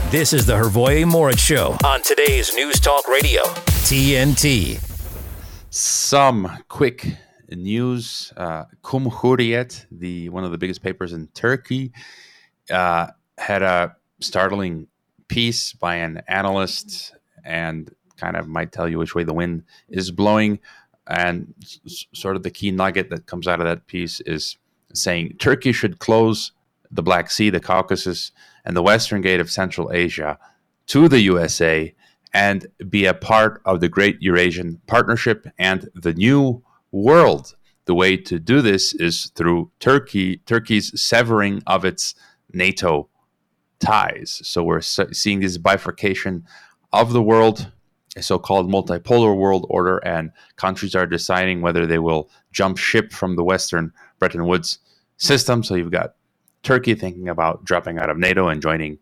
This is the Hrvoje Morić Show on today's News Talk Radio, TNT. Some quick news. Cumhuriyet, one of the biggest papers in Turkey, had a startling piece by an analyst and kind of might tell you which way the wind is blowing. And sort of the key nugget that comes out of that piece is saying Turkey should close the Black Sea, the Caucasus, and the Western Gate of Central Asia to the USA and be a part of the Great Eurasian Partnership and the New World. The way to do this is through Turkey's severing of its NATO ties. So we're seeing this bifurcation of the world, a so-called multipolar world order, and countries are deciding whether they will jump ship from the Western Bretton Woods system. So you've got Turkey thinking about dropping out of NATO and joining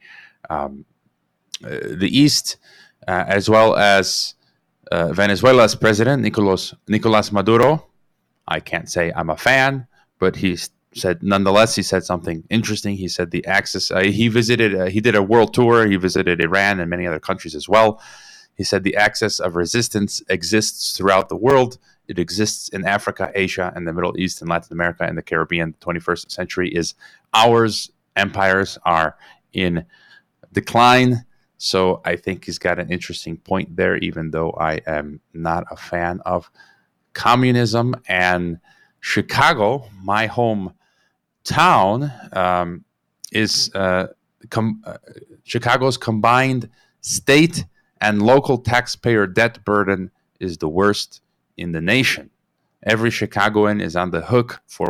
the East, as well as Venezuela's president, Nicolas Maduro. I can't say I'm a fan, but he said something interesting. He said the axis, he did a world tour. He visited Iran and many other countries as well. He said the axis of resistance exists throughout the world. It exists in Africa, Asia, and the Middle East, and Latin America, and the Caribbean. The 21st century is ours. Empires are in decline. So I think he's got an interesting point there, even though I am not a fan of communism. And Chicago, my hometown, is Chicago's combined state and local taxpayer debt burden is the worst in the nation. Every Chicagoan is on the hook for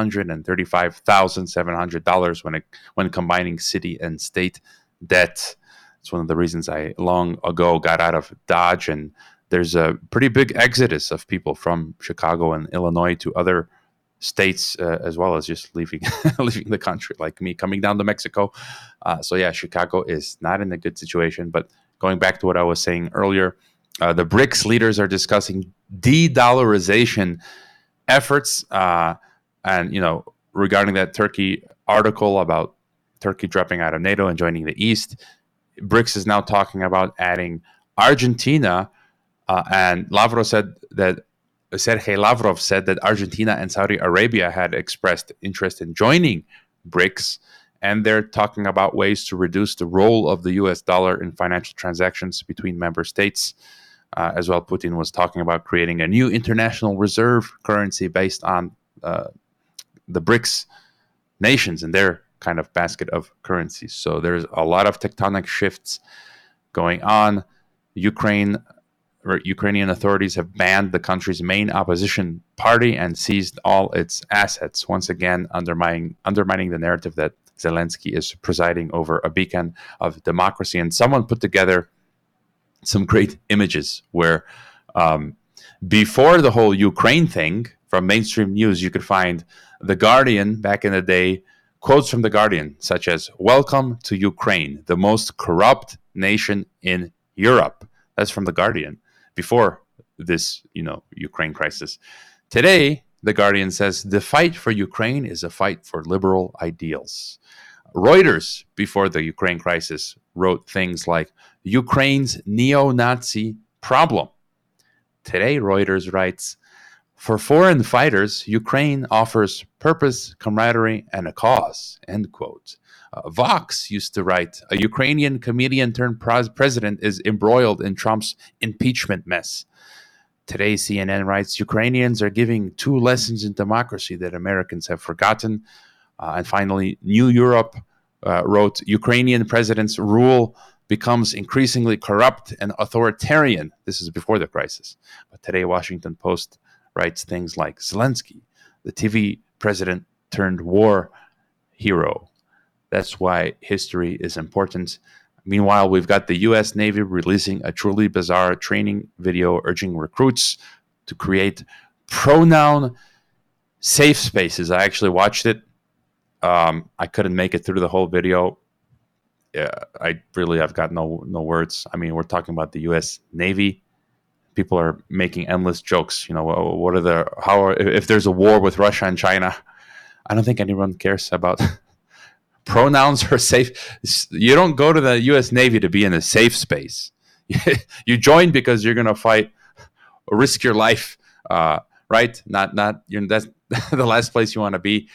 $135,700 when combining city and state debt. It's one of the reasons I long ago got out of Dodge, and there's a pretty big exodus of people from Chicago and Illinois to other states, as well as just leaving the country, like me coming down to Mexico. So yeah, Chicago is not in a good situation. But going back to what I was saying earlier, the BRICS leaders are discussing de-dollarization efforts, and regarding that Turkey article about Turkey dropping out of NATO and joining the East, BRICS is now talking about adding Argentina, and Sergei Lavrov said that Argentina and Saudi Arabia had expressed interest in joining BRICS, and they're talking about ways to reduce the role of the US dollar in financial transactions between member states. As well, Putin was talking about creating a new international reserve currency based on the BRICS nations and their kind of basket of currencies. So there's a lot of tectonic shifts going on. Ukrainian authorities have banned the country's main opposition party and seized all its assets, once again undermining the narrative that Zelensky is presiding over a beacon of democracy. And someone put together some great images where before the whole Ukraine thing, from mainstream news, you could find The Guardian back in the day, quotes from The Guardian, such as, "Welcome to Ukraine, the most corrupt nation in Europe." That's from The Guardian before this, Ukraine crisis. Today, The Guardian says, "The fight for Ukraine is a fight for liberal ideals." Reuters, before the Ukraine crisis, wrote things like, "Ukraine's neo-Nazi problem." Today, Reuters writes, "For foreign fighters, Ukraine offers purpose, camaraderie, and a cause," end quote. Vox used to write, "A Ukrainian comedian turned president is embroiled in Trump's impeachment mess." Today, CNN writes, "Ukrainians are giving two lessons in democracy that Americans have forgotten." And finally, New Europe wrote, "Ukrainian president's rule becomes increasingly corrupt and authoritarian." This is before the crisis. But today, Washington Post writes things like, "Zelensky, the TV president turned war hero." That's why history is important. Meanwhile, we've got the U.S. Navy releasing a truly bizarre training video urging recruits to create pronoun safe spaces. I actually watched it. I couldn't make it through the whole video. I've got no words. I mean, we're talking about the U.S. Navy. People are making endless jokes. If there's a war with Russia and China, I don't think anyone cares about pronouns are safe. You don't go to the U.S. Navy to be in a safe space. You join because you're going to fight or risk your life, right? Not that's the last place you want to be.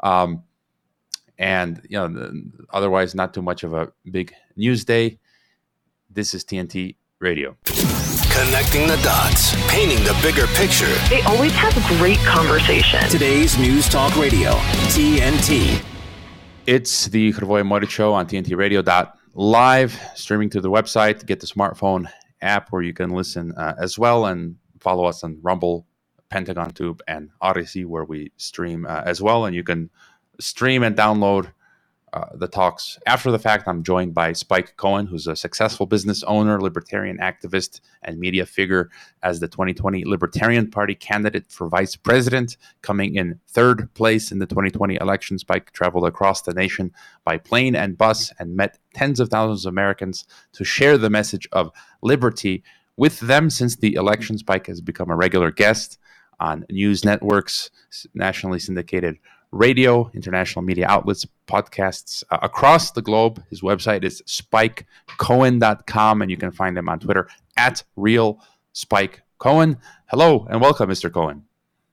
And otherwise, not too much of a big news day. This is TNT Radio. Connecting the dots, painting the bigger picture. They always have great conversation. Today's News Talk Radio, TNT. It's the Hrvoje Morić Show on TNT Radio.live, streaming to the website. Get the smartphone app where you can listen as well, and follow us on Rumble, Pentagon Tube, and Odyssey, where we stream as well. And you can stream and download the talks after the fact. I'm joined by Spike Cohen, who's a successful business owner, libertarian activist, and media figure as the 2020 Libertarian Party candidate for vice president, coming in third place in the 2020 election. Spike traveled across the nation by plane and bus and met tens of thousands of Americans to share the message of liberty with them. Since the election, Spike has become a regular guest on news networks, nationally syndicated radio, international media outlets, podcasts across the globe. His website is spikecohen.com, and you can find him on Twitter at @RealSpikeCohen. Hello and welcome, Mr. Cohen.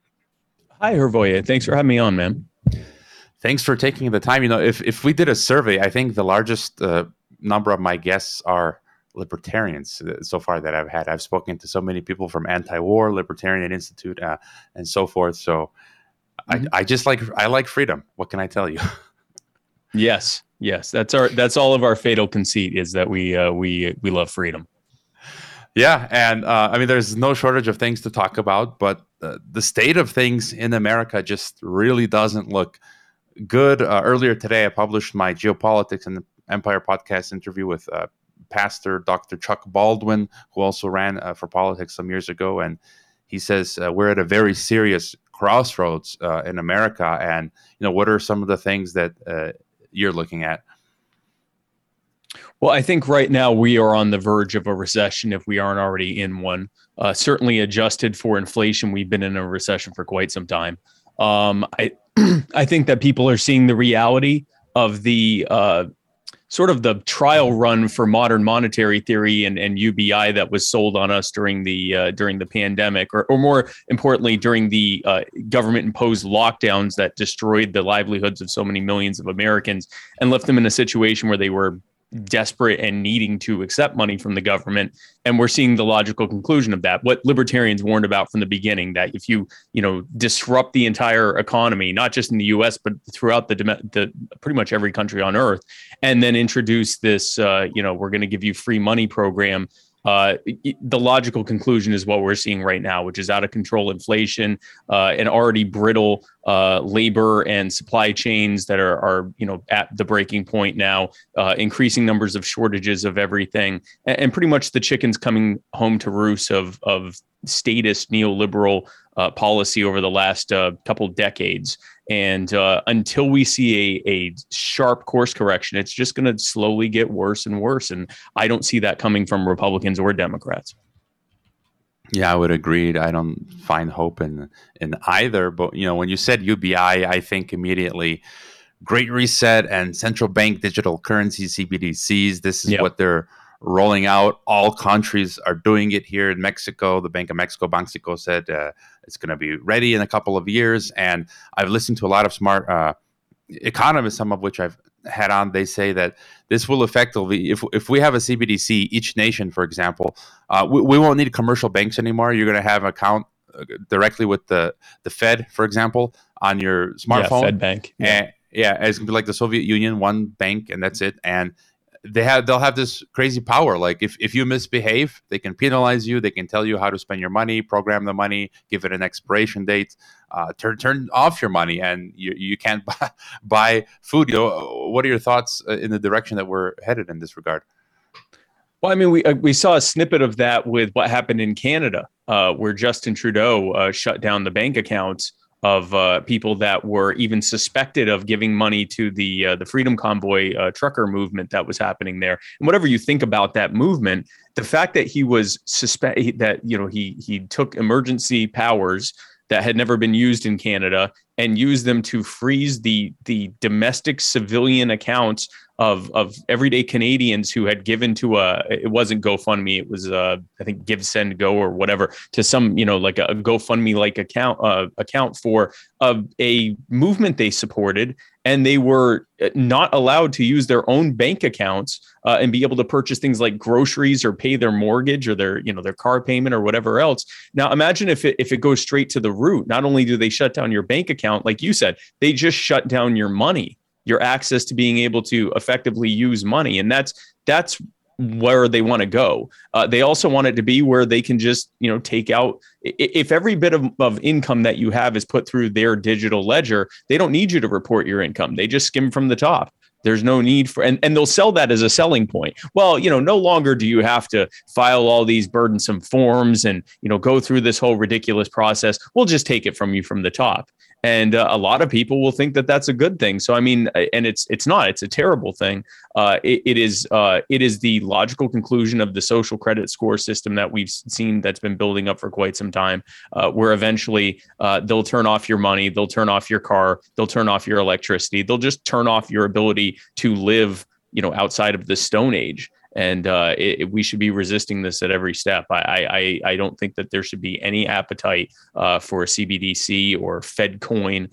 Hi, Hrvoje. Thanks for having me on, man. Thanks for taking the time. If we did a survey, I think the largest number of my guests are libertarians so far that I've had. I've spoken to so many people from Anti-War, Libertarian Institute, and so forth. So I like freedom. What can I tell you? Yes. That's all of our fatal conceit, is that we love freedom. Yeah, and there's no shortage of things to talk about, but the state of things in America just really doesn't look good. Earlier today, I published my Geopolitics and Empire podcast interview with Pastor Dr. Chuck Baldwin, who also ran for politics some years ago, and he says we're at a very serious crossroads in America. And what are some of the things that you're looking at? Well, I think right now we are on the verge of a recession, if we aren't already in one. Certainly adjusted for inflation, we've been in a recession for quite some time. I think that people are seeing the reality of the sort of the trial run for modern monetary theory and UBI that was sold on us during the pandemic, or more importantly, during the government-imposed lockdowns that destroyed the livelihoods of so many millions of Americans and left them in a situation where they were desperate and needing to accept money from the government. And we're seeing the logical conclusion of that. What libertarians warned about from the beginning, that if you disrupt the entire economy, not just in the US, but throughout the pretty much every country on earth, and then introduce this, we're going to give you free money program. The logical conclusion is what we're seeing right now, which is out of control inflation, and already brittle labor and supply chains that are at the breaking point now, increasing numbers of shortages of everything, and pretty much the chickens coming home to roost of statist neoliberal policy over the last couple decades. And until we see a sharp course correction, it's just going to slowly get worse and worse. And I don't see that coming from Republicans or Democrats. Yeah, I would agree. I don't find hope in either. But, when you said UBI, I think immediately Great Reset and central bank digital currencies, CBDCs. This is what they're rolling out. All countries are doing it. Here in Mexico, the Bank of Mexico, Banxico, said it's going to be ready in a couple of years. And I've listened to a lot of smart economists, some of which I've had on. They say that this will effectively, if we have a CBDC, each nation, for example, we won't need commercial banks anymore. You're going to have an account directly with the Fed, for example, on your smartphone. Yeah, Fed Bank. And, it's going to be like the Soviet Union, one bank, and that's it. And they'll have this crazy power. Like if you misbehave, they can penalize you. They can tell you how to spend your money, program the money, give it an expiration date, turn off your money, and you can't buy food. What are your thoughts in the direction that we're headed in this regard? Well, I mean, we saw a snippet of that with what happened in Canada, where Justin Trudeau shut down the bank accounts of people that were even suspected of giving money to the Freedom Convoy trucker movement that was happening there. And whatever you think about that movement, the fact that he was he took emergency powers that had never been used in Canada and use them to freeze the domestic civilian accounts of everyday Canadians who had given to it wasn't GoFundMe, it was I think Give, Send, Go or whatever, to some, like a GoFundMe like account for a movement they supported, and they were not allowed to use their own bank accounts and be able to purchase things like groceries or pay their mortgage or their car payment or whatever else. Now imagine if it goes straight to the root. Not only do they shut down your bank account, like you said, they just shut down your money, your access to being able to effectively use money. And that's where they want to go. They also want it to be where they can just, take out, if every bit of income that you have is put through their digital ledger, they don't need you to report your income. They just skim from the top. There's no need for, and they'll sell that as a selling point. Well, no longer do you have to file all these burdensome forms and, go through this whole ridiculous process. We'll just take it from you from the top. And a lot of people will think that that's a good thing. So, I mean, and it's not, it's a terrible thing. It is the logical conclusion of the social credit score system that we've seen that's been building up for quite some time, where eventually they'll turn off your money, they'll turn off your car, they'll turn off your electricity, they'll just turn off your ability to live, outside of the Stone Age. And we should be resisting this at every step. I don't think that there should be any appetite for a CBDC or Fed coin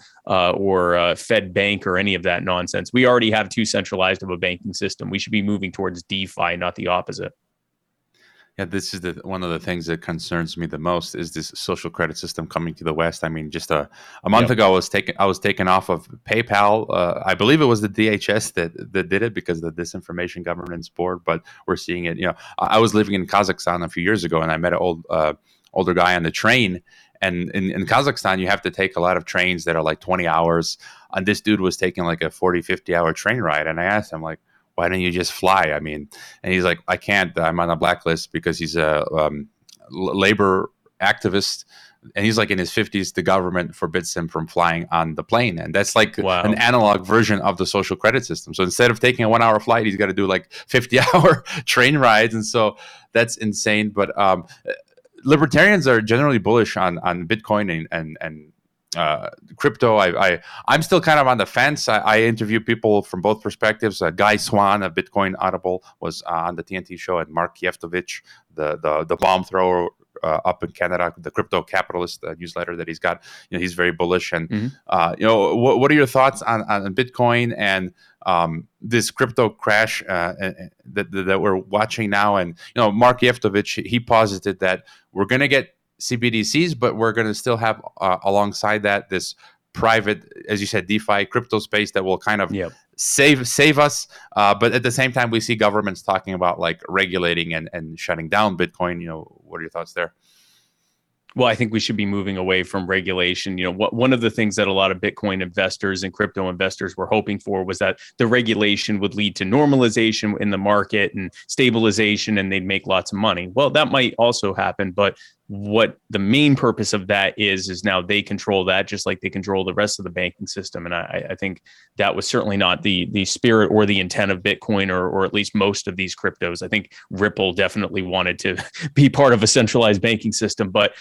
or Fed bank or any of that nonsense. We already have too centralized of a banking system. We should be moving towards DeFi, not the opposite. Yeah, this is one of the things that concerns me the most is this social credit system coming to the West. I mean, just a month ago, I was taken off of PayPal. I believe it was the DHS that did it because of the Disinformation Governance Board. But we're seeing it. I was living in Kazakhstan a few years ago, and I met an older guy on the train. And in Kazakhstan, you have to take a lot of trains that are like 20 hours. And this dude was taking like a 40, 50-hour train ride. And I asked him, like, why don't you just fly? I mean, and he's like, I can't. I'm on a blacklist because he's a labor activist. And he's like in his 50s. The government forbids him from flying on the plane. And that's like an analog version of the social credit system. So instead of taking a 1 hour flight, he's got to do like 50-hour train rides. And so that's insane. But libertarians are generally bullish on Bitcoin and crypto. I'm still kind of on the fence. I interview people from both perspectives. Guy Swan of Bitcoin Audible was on the TNT show, and Mark Yeftovich, the bomb thrower up in Canada, the crypto capitalist newsletter that he's got. He's very bullish. And what are your thoughts on Bitcoin and this crypto crash that we're watching now? And Mark Yeftovich, he posited that we're going to get CBDCs, but we're going to still have alongside that this private, as you said, DeFi crypto space that will kind of save us. But at the same time, we see governments talking about like regulating and shutting down Bitcoin. What are your thoughts there? Well, I think we should be moving away from regulation. One of the things that a lot of Bitcoin investors and crypto investors were hoping for was that the regulation would lead to normalization in the market and stabilization, and they'd make lots of money. Well, that might also happen, but what the main purpose of that is now they control that just like they control the rest of the banking system. And I think that was certainly not the spirit or the intent of Bitcoin or at least most of these cryptos. I think Ripple definitely wanted to be part of a centralized banking system. But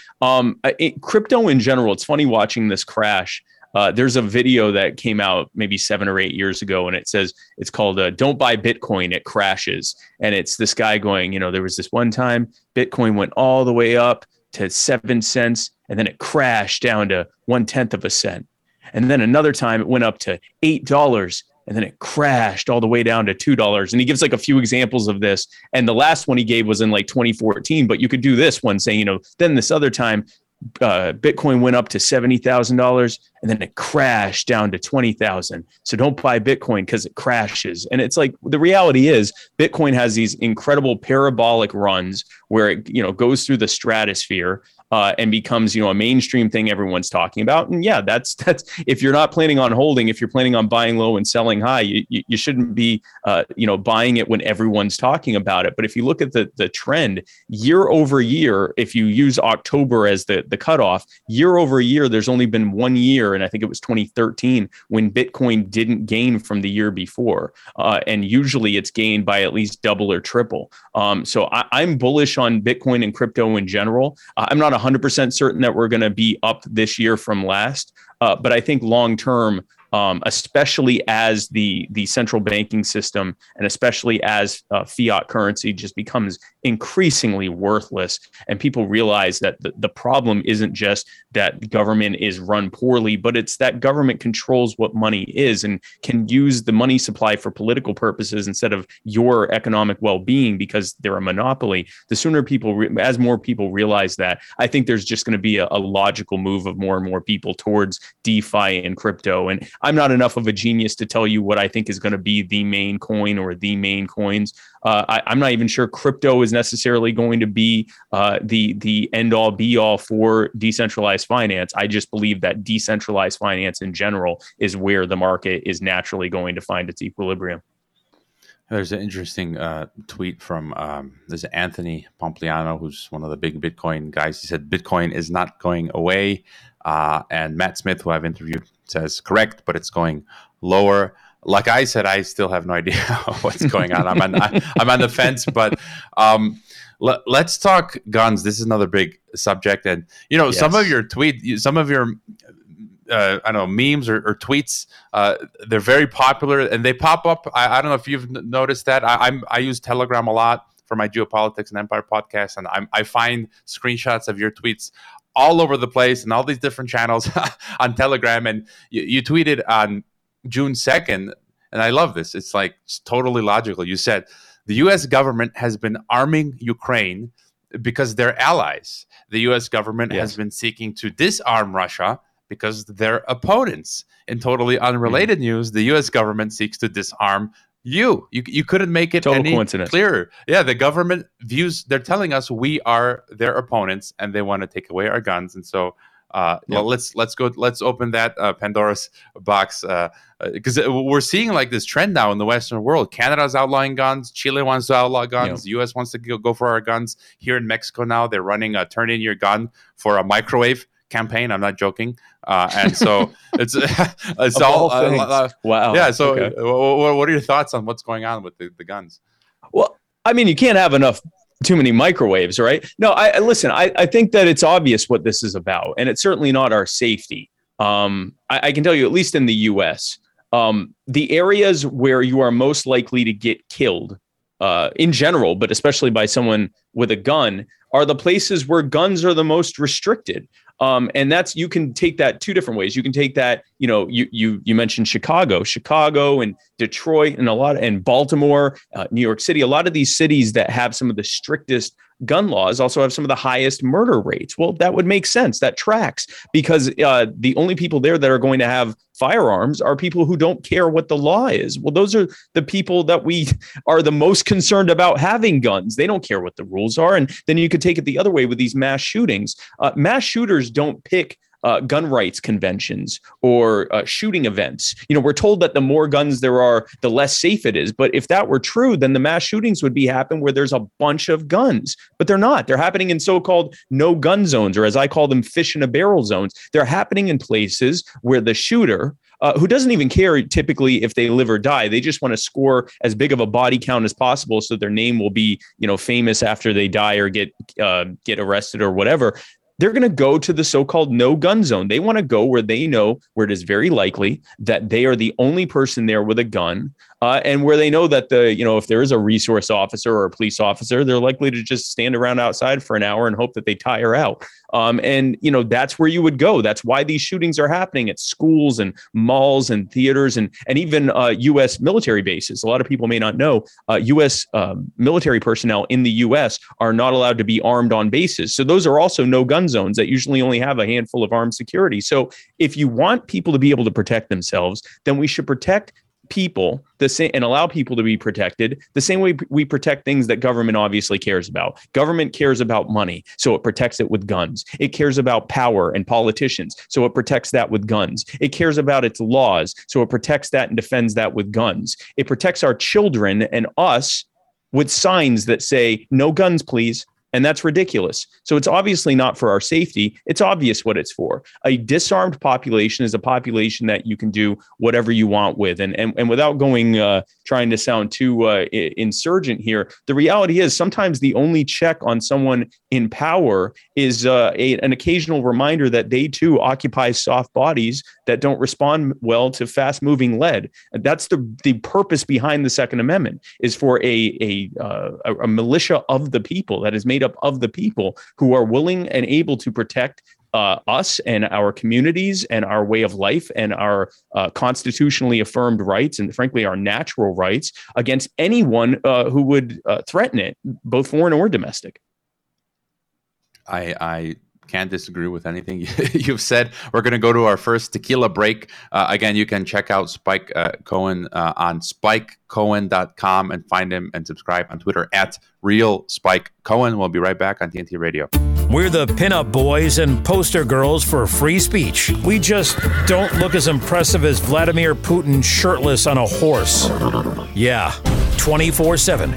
crypto in general, it's funny watching this crash. There's a video that came out maybe 7 or 8 years ago, and it's called "Don't Buy Bitcoin, It Crashes." And it's this guy going, there was this one time Bitcoin went all the way up to 7 cents, and then it crashed down to 1/10 of a cent. And then another time it went up to $8, and then it crashed all the way down to $2. And he gives like a few examples of this. And the last one he gave was in like 2014, but you could do this one saying, then this other time Bitcoin went up to $70,000 and then it crashed down to 20,000. So don't buy Bitcoin because it crashes. And it's like, the reality is Bitcoin has these incredible parabolic runs where it, goes through the stratosphere and becomes, a mainstream thing everyone's talking about. And yeah, that's if you're not planning on holding, if you're planning on buying low and selling high, you shouldn't be, buying it when everyone's talking about it. But if you look at the trend year over year, if you use October as the cutoff, year over year, there's only been 1 year, and I think it was 2013, when Bitcoin didn't gain from the year before. And usually it's gained by at least double or triple. So I'm bullish on Bitcoin and crypto in general. I'm not 100% certain that we're going to be up this year from last, But I think long term, especially as the central banking system and especially as fiat currency just becomes increasingly worthless, and people realize that the problem isn't just that government is run poorly, but it's that government controls what money is and can use the money supply for political purposes instead of your economic well-being because they're a monopoly. The sooner as more people realize that, I think there's just going to be a logical move of more and more people towards DeFi and crypto. And I'm not enough of a genius to tell you what I think is going to be the main coin or the main coins. I'm not even sure crypto is necessarily going to be the end all be all for decentralized finance. I just believe that decentralized finance in general is where the market is naturally going to find its equilibrium. There's an interesting tweet from there's Anthony Pompliano, who's one of the big Bitcoin guys. He said Bitcoin is not going away. And Matt Smith, who I've interviewed, says correct, but it's going lower. Like I said, I still have no idea what's going on. I'm on the fence, but let's talk guns. This is another big subject, and yes. Some of your I don't know, memes or tweets, they're very popular and they pop up. I don't know if you've noticed that. I use Telegram a lot for my Geopolitics and Empire podcast, and I find screenshots of your tweets all over the place and all these different channels on Telegram. And you tweeted on June 2nd, and I love this. It's like it's totally logical. You said the U.S. government has been arming Ukraine because they're allies. The U.S. government has been seeking to disarm Russia because they're opponents. In totally unrelated news, the U.S. government seeks to disarm you. You couldn't make it total any coincidence. Clearer. Yeah, the government views, they're telling us we are their opponents and they want to take away our guns. And so let's open that Pandora's box, because we're seeing like this trend now in the Western world. Canada's outlawing guns. Chile wants to outlaw guns. The U.S. wants to go for our guns. Here in Mexico now, they're running a turn in your gun for a microwave campaign. I'm not joking. And so it's all wow. Yeah. So what are your thoughts on what's going on with the guns? Well, I mean, you can't have too many microwaves, right? No, I think that it's obvious what this is about, and it's certainly not our safety. I can tell you, at least in the US, the areas where you are most likely to get killed in general, but especially by someone with a gun, are the places where guns are the most restricted. And that's, you can take that two different ways. You can take that, you mentioned Chicago and Detroit and Baltimore, New York City. A lot of these cities that have some of the strictest gun laws also have some of the highest murder rates. Well, that would make sense. That tracks, because the only people there that are going to have firearms are people who don't care what the law is. Well, those are the people that we are the most concerned about having guns. They don't care what the rules are. And then you could take it the other way with these mass shootings. Mass shooters don't pick gun rights conventions or shooting events. We're told that the more guns there are, the less safe it is. But if that were true, then the mass shootings would happen where there's a bunch of guns. But they're not. They're happening in so-called no gun zones, or as I call them, fish in a barrel zones. They're happening in places where the shooter, who doesn't even care typically if they live or die, they just want to score as big of a body count as possible so their name will be, famous after they die or get arrested or whatever. They're going to go to the so-called no gun zone. They want to go where they know, where it is very likely that they are the only person there with a gun, and where they know that if there is a resource officer or a police officer, they're likely to just stand around outside for an hour and hope that they tire out. And that's where you would go. That's why these shootings are happening at schools and malls and theaters and even U.S. military bases. A lot of people may not know U.S. Military personnel in the U.S. are not allowed to be armed on bases. So those are also no gun zones that usually only have a handful of armed security. So if you want people to be able to protect themselves, then we should protect people the same and allow people to be protected the same way we protect things that government obviously cares about. Government cares about money, so it protects it with guns. It cares about power and politicians, so it protects that with guns. It cares about its laws, so it protects that and defends that with guns. It protects our children and us with signs that say no guns, please. And that's ridiculous. So it's obviously not for our safety. It's obvious what it's for. A disarmed population is a population that you can do whatever you want with. And without going, trying to sound too insurgent here, the reality is sometimes the only check on someone in power is an occasional reminder that they too occupy soft bodies that don't respond well to fast moving lead. That's the purpose behind the Second Amendment, is for a militia of the people that is made up of the people who are willing and able to protect us and our communities and our way of life and our constitutionally affirmed rights and frankly our natural rights against anyone who would threaten it, both foreign or domestic. I can't disagree with anything you've said. We're going to go to our first tequila break. Again, you can check out Spike Cohen on spikecohen.com and find him and subscribe on Twitter at @RealSpikeCohen. We'll be right back on TNT Radio. We're the pinup boys and poster girls for free speech. We just don't look as impressive as Vladimir Putin shirtless on a horse. Yeah. 24/7,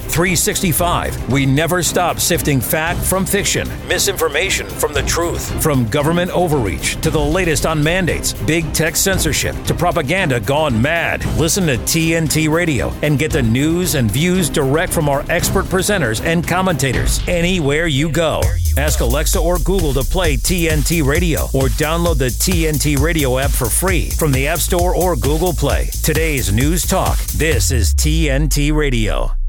365. We never stop sifting fact from fiction, misinformation from the truth, from government overreach to the latest on mandates, big tech censorship to propaganda gone mad. Listen to TNT Radio and get the news and views direct from our expert presenters and commentators anywhere you go. Ask Alexa or Google to play TNT Radio or download the TNT Radio app for free from the App Store or Google Play. Today's News Talk. This is TNT Radio.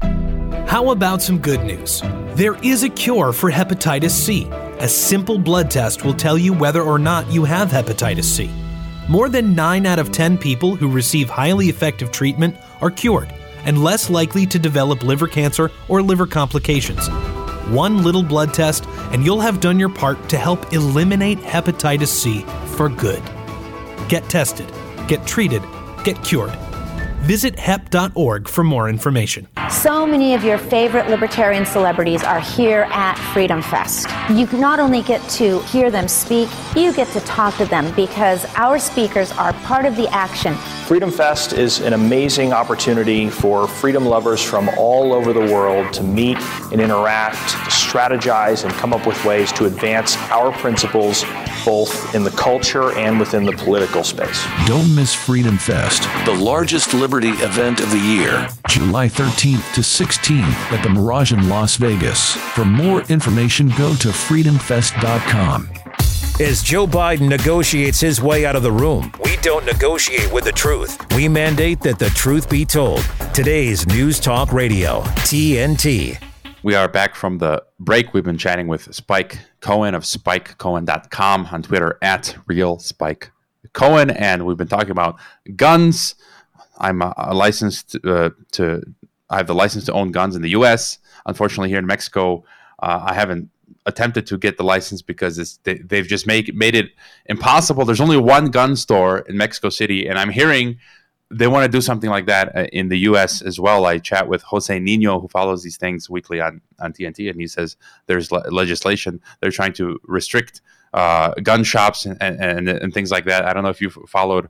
How about some good news? There is a cure for hepatitis C. A simple blood test will tell you whether or not you have hepatitis C. More than 9 out of 10 people who receive highly effective treatment are cured and less likely to develop liver cancer or liver complications. One little blood test and you'll have done your part to help eliminate hepatitis C for good. Get tested, get treated, get cured. Visit hep.org for more information. So many of your favorite libertarian celebrities are here at Freedom Fest. You not only get to hear them speak, you get to talk to them because our speakers are part of the action. Freedom Fest is an amazing opportunity for freedom lovers from all over the world to meet and interact, to strategize and come up with ways to advance our principles both in the culture and within the political space. Don't miss Freedom Fest, the largest liberty event of the year, July 13th to 16th at the Mirage in Las Vegas. For more information, go to freedomfest.com. As Joe Biden negotiates his way out of the room, we don't negotiate with the truth. We mandate that the truth be told. Today's News Talk Radio, TNT. We are back from the break. We've been chatting with Spike Cohen of spikecohen.com, on Twitter at @RealSpikeCohen, and we've been talking about guns. I'm licensed I have the license to own guns in the U.S. Unfortunately, here in Mexico, I haven't attempted to get the license because they've just made it impossible. There's only one gun store in Mexico City, and I'm hearing they want to do something like that in the U.S. as well. I chat with Jose Nino, who follows these things weekly on TNT, and he says there's legislation. They're trying to restrict gun shops and things like that. I don't know if you've followed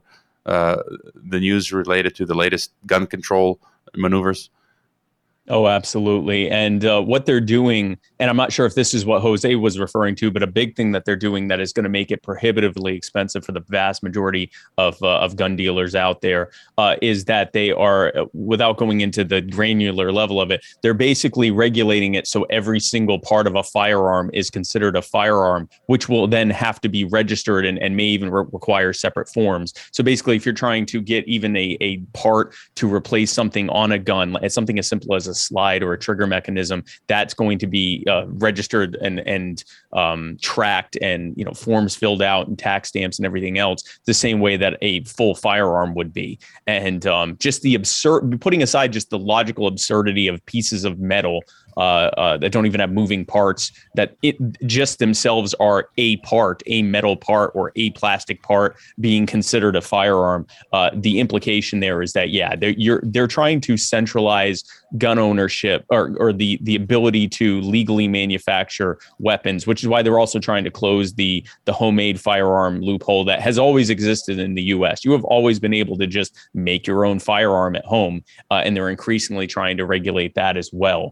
the news related to the latest gun control maneuvers. Oh, absolutely. And what they're doing, and I'm not sure if this is what Jose was referring to, but a big thing that they're doing that is going to make it prohibitively expensive for the vast majority of gun dealers out there is that they are, without going into the granular level of it, they're basically regulating it so every single part of a firearm is considered a firearm, which will then have to be registered and may even require separate forms. So basically, if you're trying to get even a part to replace something on a gun, something as simple as a slide or a trigger mechanism, that's going to be registered and tracked, and forms filled out and tax stamps and everything else the same way that a full firearm would be. And just the putting aside just the logical absurdity of pieces of metal that don't even have moving parts, that it just themselves are a part, a metal part or a plastic part being considered a firearm. The implication there is that, they're trying to centralize gun ownership or the ability to legally manufacture weapons, which is why they're also trying to close the homemade firearm loophole that has always existed in the U.S. You have always been able to just make your own firearm at home, and they're increasingly trying to regulate that as well, which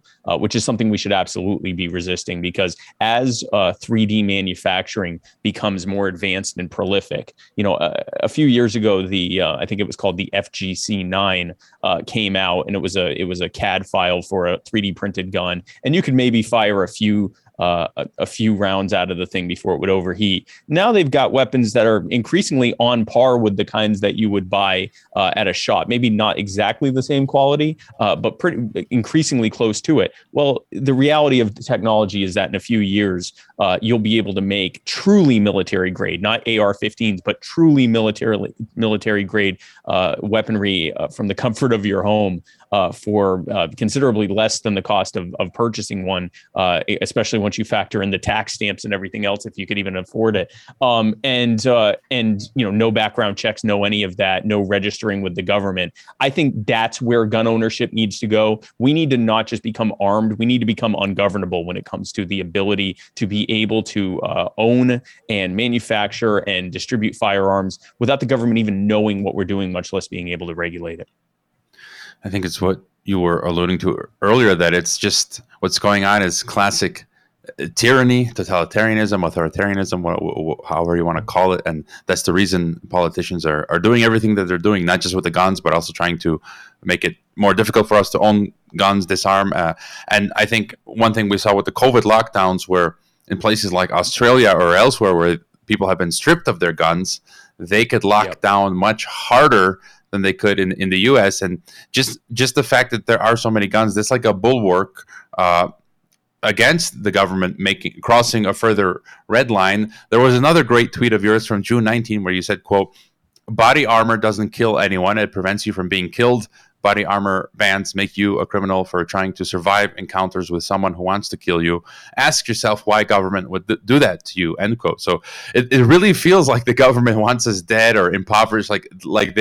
which is something we should absolutely be resisting, because as 3D manufacturing becomes more advanced and prolific, a few years ago, I think it was called the FGC-9 came out, and it was a CAD file for a 3D printed gun, and you could maybe fire a few rounds out of the thing before it would overheat. Now they've got weapons that are increasingly on par with the kinds that you would buy at a shop. Maybe not exactly the same quality, but pretty increasingly close to it. Well, the reality of the technology is that in a few years, you'll be able to make truly military grade, not AR-15s, but truly military grade weaponry from the comfort of your home for considerably less than the cost of purchasing one, especially once you factor in the tax stamps and everything else, if you could even afford it. And no background checks, no any of that, no registering with the government. I think that's where gun ownership needs to go. We need to not just become armed, we need to become ungovernable when it comes to the ability to be able to own and manufacture and distribute firearms without the government even knowing what we're doing, much less being able to regulate it. I think it's what you were alluding to earlier, that it's just what's going on is classic tyranny, totalitarianism, authoritarianism, however you want to call it. And that's the reason politicians are doing everything that they're doing, not just with the guns, but also trying to make it more difficult for us to own guns, disarm. And I think one thing we saw with the COVID lockdowns, where in places like Australia or elsewhere where people have been stripped of their guns, they could lock down much harder than they could in the U.S. And just the fact that there are so many guns, that's like a bulwark against the government crossing a further red line. There was another great tweet of yours from June 19 where you said, quote, "Body armor doesn't kill anyone. It prevents you from being killed. Body armor bans make you a criminal for trying to survive encounters with someone who wants to kill you. Ask yourself why government would do that to you," end quote. So it really feels like the government wants us dead or impoverished, like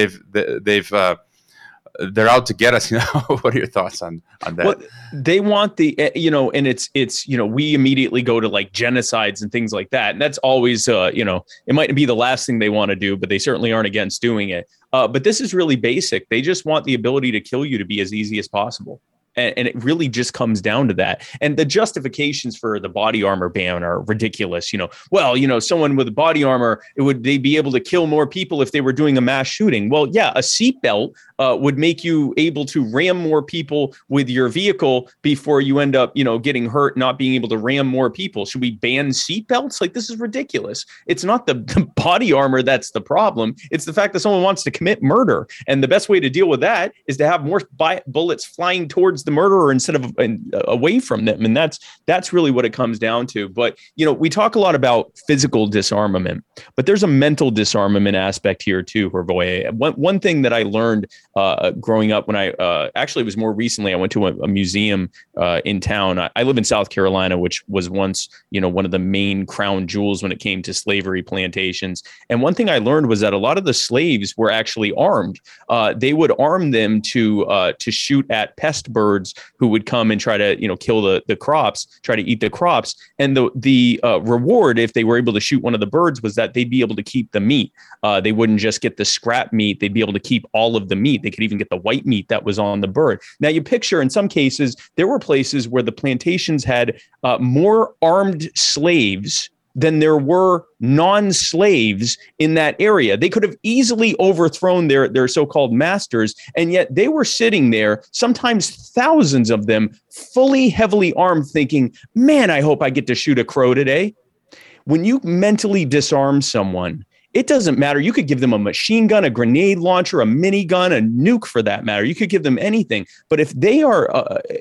they're out to get us. What are your thoughts on that? Well, they want and it's we immediately go to like genocides and things like that, and that's always it might be the last thing they want to do, but they certainly aren't against doing it. But this is really basic. They just want the ability to kill you to be as easy as possible. And it really just comes down to that. And the justifications for the body armor ban are ridiculous. Someone with body armor, they'd be able to kill more people if they were doing a mass shooting. Well, yeah, a seatbelt would make you able to ram more people with your vehicle before you end up, getting hurt, not being able to ram more people. Should we ban seatbelts? Like, this is ridiculous. It's not the body armor that's the problem. It's the fact that someone wants to commit murder. And the best way to deal with that is to have more bullets flying towards the murderer instead of away from them. And that's really what it comes down to. But, we talk a lot about physical disarmament, but there's a mental disarmament aspect here too, Hrvoje. One thing that I learned growing up when I actually, it was more recently, I went to a museum in town. I live in South Carolina, which was once, one of the main crown jewels when it came to slavery plantations. And one thing I learned was that a lot of the slaves were actually armed. They would arm them to shoot at pest birds who would come and try to, kill the crops, try to eat the crops. And the reward, if they were able to shoot one of the birds, was that they'd be able to keep the meat. They wouldn't just get the scrap meat. They'd be able to keep all of the meat. They could even get the white meat that was on the bird. Now, you picture, in some cases, there were places where the plantations had more armed slaves than there were non-slaves in that area. They could have easily overthrown their so-called masters, and yet they were sitting there, sometimes thousands of them, fully heavily armed, thinking, man, I hope I get to shoot a crow today. When you mentally disarm someone, it doesn't matter. You could give them a machine gun, a grenade launcher, a minigun, a nuke for that matter. You could give them anything. But if they are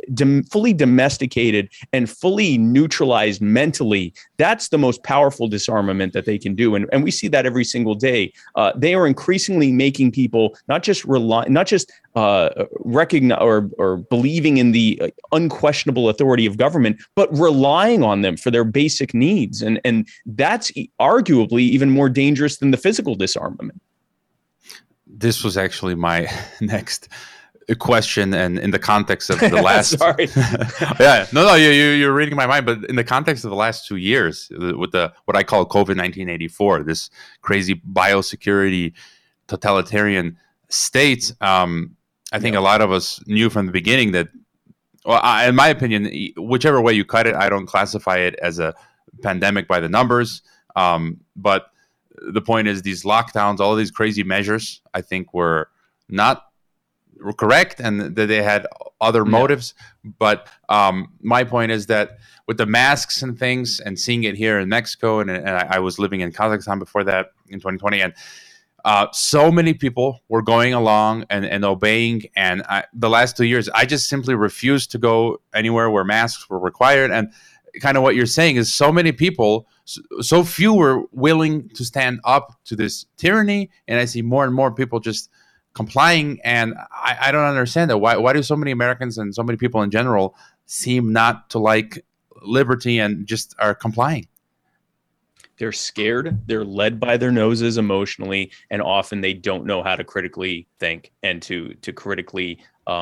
fully domesticated and fully neutralized mentally, that's the most powerful disarmament that they can do. And we see that every single day. They are increasingly making people not just recognize or believing in the unquestionable authority of government, but relying on them for their basic needs. And that's arguably even more dangerous than the physical disarmament. This was actually my next question, and in the context of the last Sorry. You're reading my mind, but in the context of the last 2 years with what I call COVID-1984, this crazy biosecurity totalitarian state, I think a lot of us knew from the beginning that Well, in my opinion, whichever way you cut it, I don't classify it as a pandemic by the numbers. But the point is, these lockdowns, all of these crazy measures, I think were correct, and that they had other motives. But my point is that with the masks and things, and seeing it here in Mexico, and I was living in Kazakhstan before that in 2020, and so many people were going along and obeying. And the last 2 years, I just simply refused to go anywhere where masks were required. And kind of what you're saying is so many people, so few were willing to stand up to this tyranny. And I see more and more people just complying. And I don't understand that. Why do so many Americans and so many people in general seem not to like liberty and just are complying? They're scared. They're led by their noses emotionally, and often they don't know how to critically think and to critically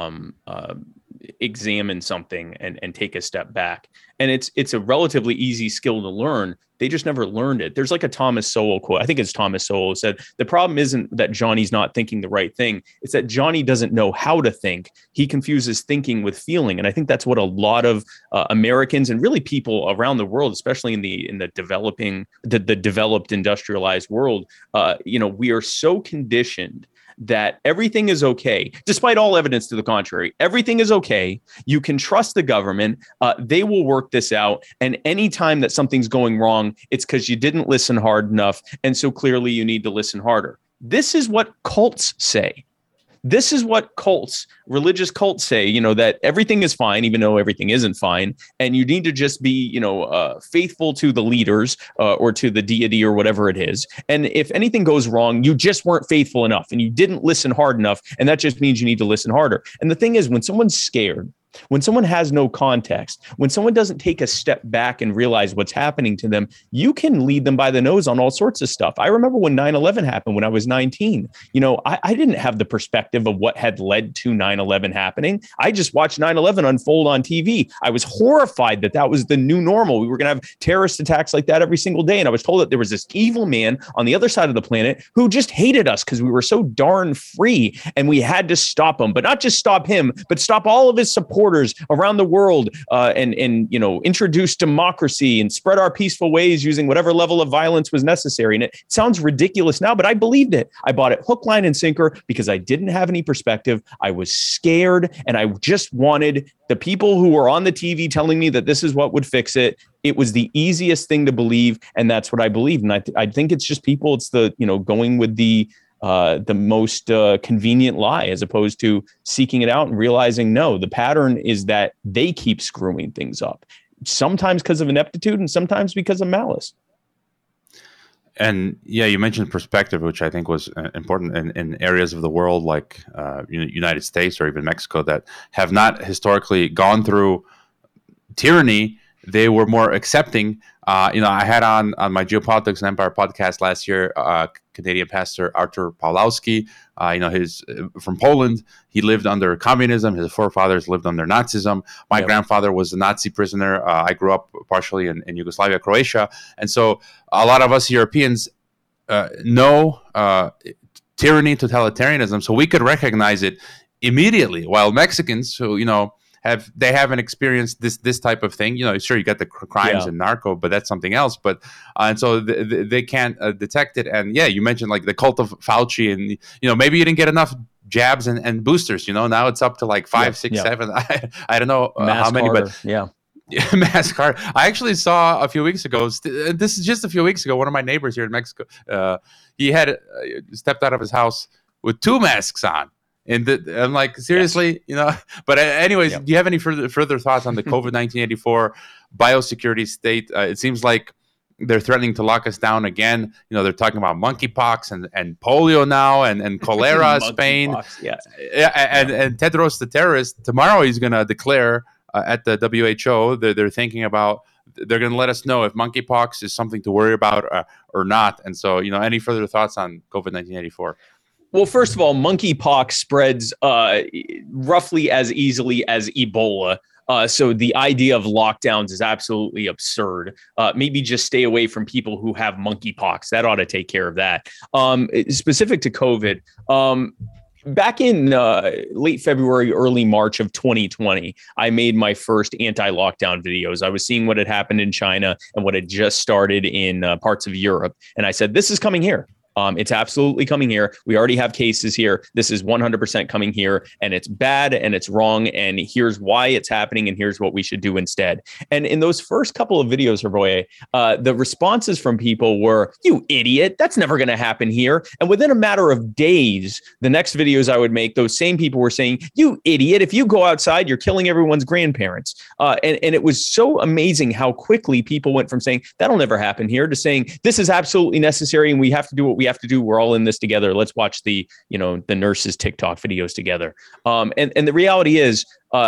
examine something and take a step back. And it's a relatively easy skill to learn. They just never learned it. There's like a Thomas Sowell quote. I think it's Thomas Sowell said, the problem isn't that Johnny's not thinking the right thing. It's that Johnny doesn't know how to think. He confuses thinking with feeling. And I think that's what a lot of Americans and really people around the world, especially in the developed industrialized world, we are so conditioned that everything is okay, despite all evidence to the contrary. Everything is okay. You can trust the government. They will work this out. And anytime that something's going wrong, it's because you didn't listen hard enough. And so clearly you need to listen harder. This is what cults say. This is what religious cults say, that everything is fine, even though everything isn't fine. And you need to just be, faithful to the leaders or to the deity or whatever it is. And if anything goes wrong, you just weren't faithful enough and you didn't listen hard enough. And that just means you need to listen harder. And the thing is, when someone's scared, when someone has no context, when someone doesn't take a step back and realize what's happening to them, you can lead them by the nose on all sorts of stuff. I remember when 9/11 happened when I was 19. I didn't have the perspective of what had led to 9/11 happening. I just watched 9/11 unfold on TV. I was horrified that was the new normal. We were going to have terrorist attacks like that every single day. And I was told that there was this evil man on the other side of the planet who just hated us because we were so darn free and we had to stop him, but not just stop him, but stop all of his supporters around the world and introduce democracy and spread our peaceful ways using whatever level of violence was necessary. And it sounds ridiculous now, but I believed it. I bought it hook, line, and sinker because I didn't have any perspective. I was scared, and I just wanted the people who were on the TV telling me that this is what would fix it. It was the easiest thing to believe, and that's what I believed. And I think it's just people. It's the going with the most convenient lie as opposed to seeking it out and realizing, no, the pattern is that they keep screwing things up, sometimes because of ineptitude and sometimes because of malice. And yeah, you mentioned perspective, which I think was important in areas of the world like United States or even Mexico that have not historically gone through tyranny. They were more accepting. I had on my Geopolitics and Empire podcast last year, Canadian pastor Artur Pawlowski. He's from Poland. He lived under communism. His forefathers lived under Nazism. My grandfather was a Nazi prisoner. I grew up partially in Yugoslavia, Croatia. And so a lot of us Europeans know tyranny, totalitarianism, so we could recognize it immediately, while Mexicans who, they haven't experienced this type of thing. Sure, you got the crimes and narco, but that's something else. But and so they can't detect it. And yeah, you mentioned like the cult of Fauci, and maybe you didn't get enough jabs and boosters. Now it's up to like 5, 6, 7. I don't know how many, harder. But mask card. I actually saw a few weeks ago. This is just a few weeks ago. One of my neighbors here in Mexico, he had stepped out of his house with 2 masks on. And I'm like, seriously, But anyways, do you have any further thoughts on the COVID-1984 biosecurity state? It seems like they're threatening to lock us down again. They're talking about monkeypox and polio now and cholera, Spain. And Tedros, the terrorist, tomorrow he's going to declare at the WHO. They're thinking about. They're going to let us know if monkeypox is something to worry about or not. And so, any further thoughts on COVID-1984? Well, first of all, monkeypox spreads roughly as easily as Ebola. So the idea of lockdowns is absolutely absurd. Maybe just stay away from people who have monkeypox. That ought to take care of that. Specific to COVID, back in late February, early March of 2020, I made my first anti-lockdown videos. I was seeing what had happened in China and what had just started in parts of Europe. And I said, this is coming here. It's absolutely coming here. We already have cases here. This is 100% coming here, and it's bad and it's wrong. And here's why it's happening, and here's what we should do instead. And in those first couple of videos, Hrvoje, the responses from people were, "You idiot! That's never going to happen here." And within a matter of days, the next videos I would make, those same people were saying, "You idiot! If you go outside, you're killing everyone's grandparents." And it was so amazing how quickly people went from saying that'll never happen here to saying this is absolutely necessary, and we have to do what we have to do. We're all in this together. Let's watch the nurses' TikTok videos together. And the reality is,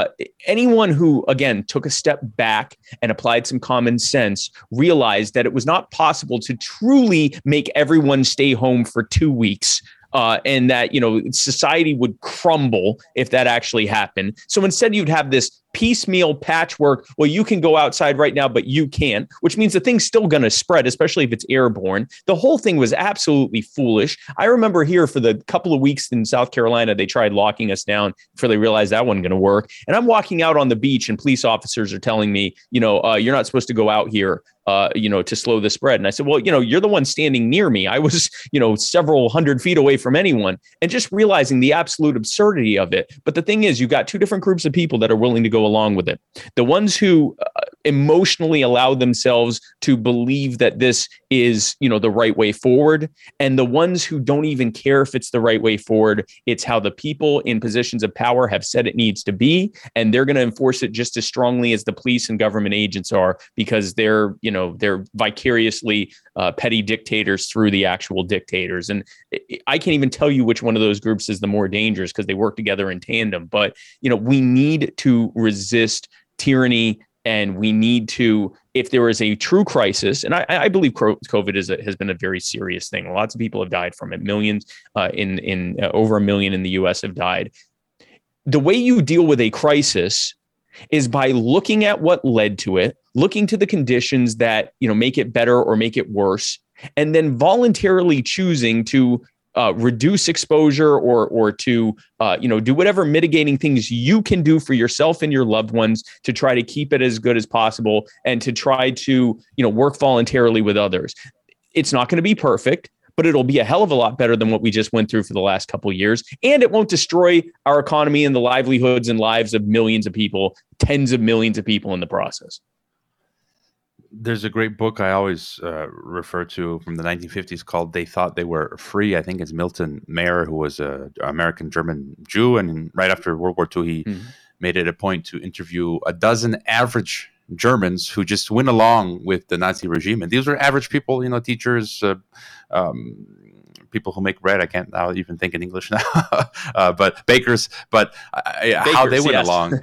anyone who, again, took a step back and applied some common sense realized that it was not possible to truly make everyone stay home for 2 weeks. And that, society would crumble if that actually happened. So instead, you'd have this piecemeal patchwork. Well, you can go outside right now, but you can't, which means the thing's still going to spread, especially if it's airborne. The whole thing was absolutely foolish. I remember here for the couple of weeks in South Carolina, they tried locking us down before they realized that wasn't going to work. And I'm walking out on the beach and police officers are telling me, you're not supposed to go out here, to slow the spread. And I said, well, you're the one standing near me. I was, several hundred feet away from anyone, and just realizing the absolute absurdity of it. But the thing is, you've got two different groups of people that are willing to go along with it. The ones who emotionally allow themselves to believe that this is, the right way forward, and the ones who don't even care if it's the right way forward. It's how the people in positions of power have said it needs to be, and they're going to enforce it just as strongly as the police and government agents are, because they're vicariously petty dictators through the actual dictators. And I can't even tell you which one of those groups is the more dangerous, because they work together in tandem. But, we need to resist tyranny, and we need to, if there is a true crisis, and I believe COVID has been a very serious thing. Lots of people have died from it. Millions in over 1 million in the US have died. The way you deal with a crisis is by looking at what led to it, looking to the conditions that, make it better or make it worse, and then voluntarily choosing to reduce exposure or to, do whatever mitigating things you can do for yourself and your loved ones to try to keep it as good as possible, and to try to, work voluntarily with others. It's not going to be perfect, but it'll be a hell of a lot better than what we just went through for the last couple of years. And it won't destroy our economy and the livelihoods and lives of millions of people, tens of millions of people in the process. There's a great book I always refer to from the 1950s called They Thought They Were Free. I think it's Milton Mayer, who was an American-German Jew. And right after World War II, he made it a point to interview a dozen average Germans who just went along with the Nazi regime. And these were average people, teachers, people who make bread. I can't now even think in English now, but bakers. But how they went along,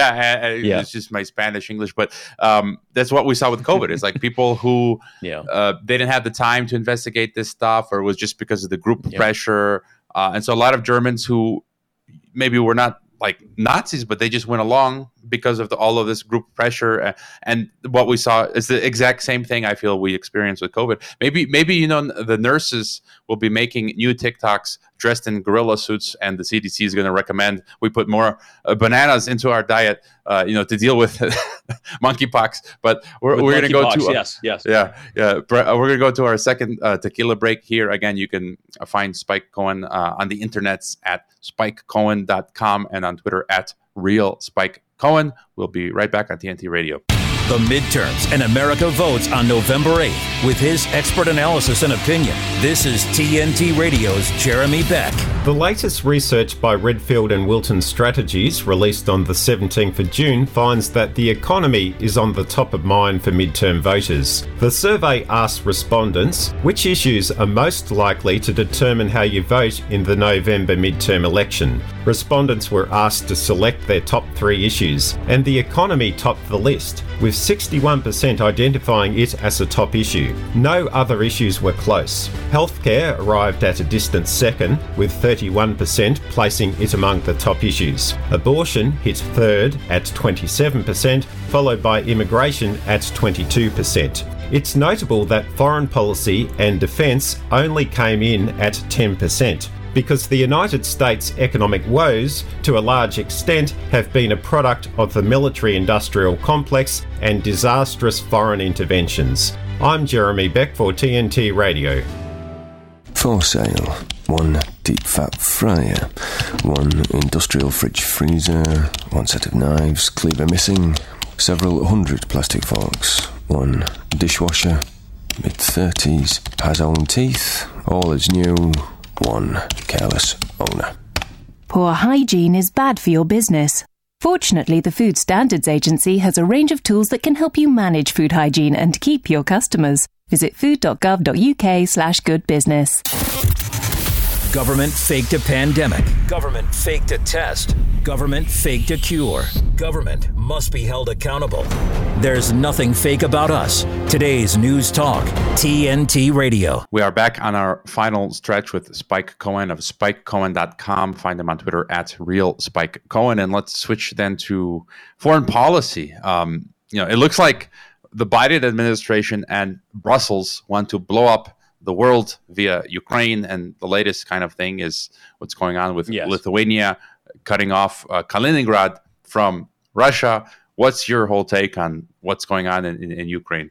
it's just my Spanish English. But that's what we saw with COVID. It's like people who they didn't have the time to investigate this stuff, or it was just because of the group pressure. And so a lot of Germans who maybe were not like Nazis, but they just went along because of all of this group pressure. And what we saw is the exact same thing I feel we experienced with COVID. Maybe the nurses will be making new TikToks dressed in gorilla suits, and the CDC is going to recommend we put more bananas into our diet, to deal with monkeypox. But we're going to go to we're going to go to our second tequila break here. Again, you can find Spike Cohen on the internets at spikecohen.com and on Twitter at @RealSpikeCohen. We'll be right back on TNT Radio. The midterms, and America votes on November 8th. With his expert analysis and opinion, this is TNT Radio's Jeremy Beck. The latest research by Redfield and Wilton Strategies, released on the 17th of June, finds that the economy is on the top of mind for midterm voters. The survey asked respondents which issues are most likely to determine how you vote in the November midterm election. Respondents were asked to select their top 3 issues, and the economy topped the list, with 61% identifying it as a top issue. No other issues were close. Healthcare arrived at a distant second, with 31% placing it among the top issues. Abortion hit third at 27%, followed by immigration at 22%. It's notable that foreign policy and defence only came in at 10%. because the United States' economic woes, to a large extent, have been a product of the military-industrial complex and disastrous foreign interventions. I'm Jeremy Beck for TNT Radio. For sale, 1 deep fat fryer, 1 industrial fridge freezer, 1 set of knives, cleaver missing, several hundred plastic forks, 1 dishwasher, mid-30s, has own teeth, all is new, 1 careless owner. Poor hygiene is bad for your business. Fortunately, the Food Standards Agency has a range of tools that can help you manage food hygiene and keep your customers. Visit food.gov.uk/goodbusiness. Government faked a pandemic. Government faked a test. Government faked a cure. Government must be held accountable. There's nothing fake about us. Today's News Talk, TNT Radio. We are back on our final stretch with Spike Cohen of SpikeCohen.com. Find him on Twitter at RealSpikeCohen. And let's switch then to foreign policy. It looks like the Biden administration and Brussels want to blow up the world via Ukraine, and the latest kind of thing is what's going on with Lithuania cutting off Kaliningrad from Russia. What's your whole take on what's going on in Ukraine?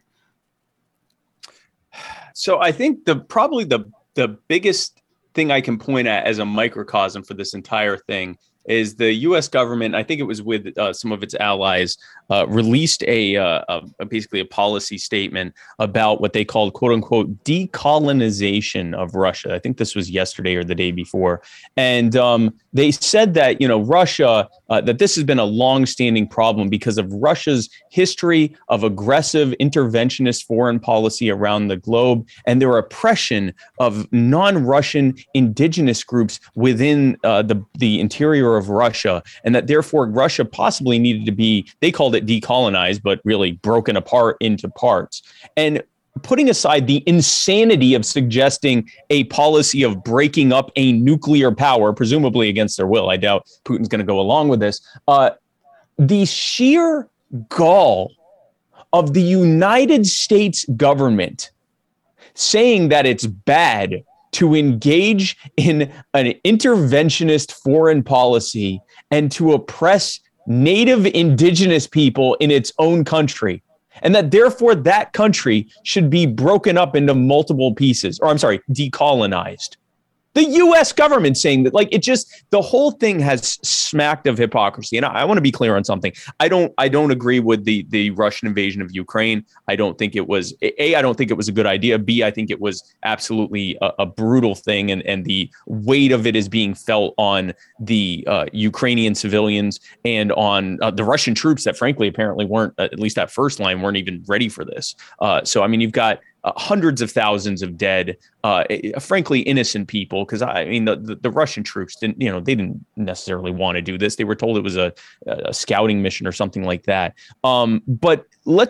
So I think probably the biggest thing I can point at as a microcosm for this entire thing is the U.S. government, I think it was with some of its allies, released basically a policy statement about what they called, quote unquote, decolonization of Russia. I think this was yesterday or the day before. And they said that, Russia, that this has been a longstanding problem because of Russia's history of aggressive interventionist foreign policy around the globe and their oppression of non-Russian indigenous groups within the interior of Russia, and that therefore Russia possibly needed to be, they called it decolonized, but really broken apart into parts. And putting aside the insanity of suggesting a policy of breaking up a nuclear power, presumably against their will, I doubt Putin's going to go along with this, the sheer gall of the United States government saying that it's bad to engage in an interventionist foreign policy and to oppress native indigenous people in its own country, and that therefore that country should be broken up into multiple pieces, decolonized. The U.S. government saying that, the whole thing has smacked of hypocrisy. And I want to be clear on something. I don't agree with the Russian invasion of Ukraine. I don't think it was I don't think it was a good idea. B, I think it was absolutely a brutal thing, and the weight of it is being felt on the Ukrainian civilians and on the Russian troops that, frankly, apparently weren't, at least that first line, weren't even ready for this. You've got hundreds of thousands of dead, frankly, innocent people. Because the Russian troops didn't, they didn't necessarily want to do this. They were told it was a scouting mission or something like that. But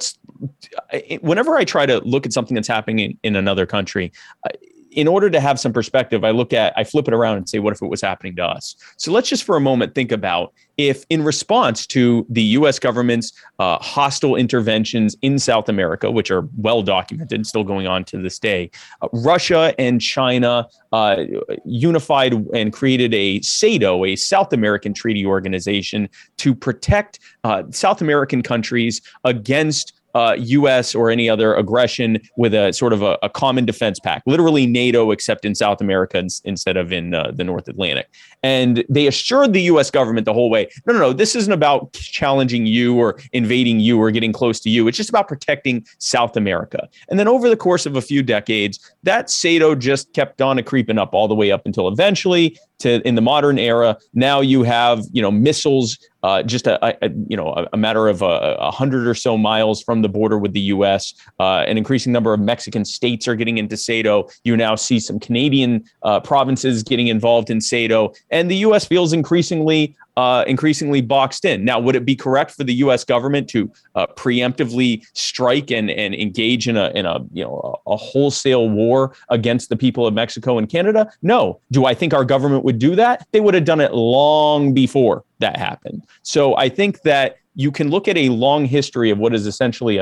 whenever I try to look at something that's happening in another country, in order to have some perspective, I flip it around and say, what if it was happening to us? So let's just for a moment think about if, in response to the U.S. government's hostile interventions in South America, which are well documented and still going on to this day, Russia and China unified and created a SATO, a South American Treaty Organization, to protect South American countries against U.S. or any other aggression with a sort of a common defense pact, literally NATO, except in South America instead of in the North Atlantic. And they assured the U.S. government the whole way, no, this isn't about challenging you or invading you or getting close to you. It's just about protecting South America. And then over the course of a few decades, that SATO just kept on creeping up all the way up until eventually, in the modern era, now you have, missiles just a matter of 100 or so miles from the border with the U.S. An increasing number of Mexican states are getting into SATO. You now see some Canadian provinces getting involved in SATO, and the U.S. feels increasingly boxed in. Now, would it be correct for the U.S. government to preemptively strike and engage in a wholesale war against the people of Mexico and Canada? No. Do I think our government would do that? They would have done it long before that happened. So I think that you can look at a long history of what is essentially a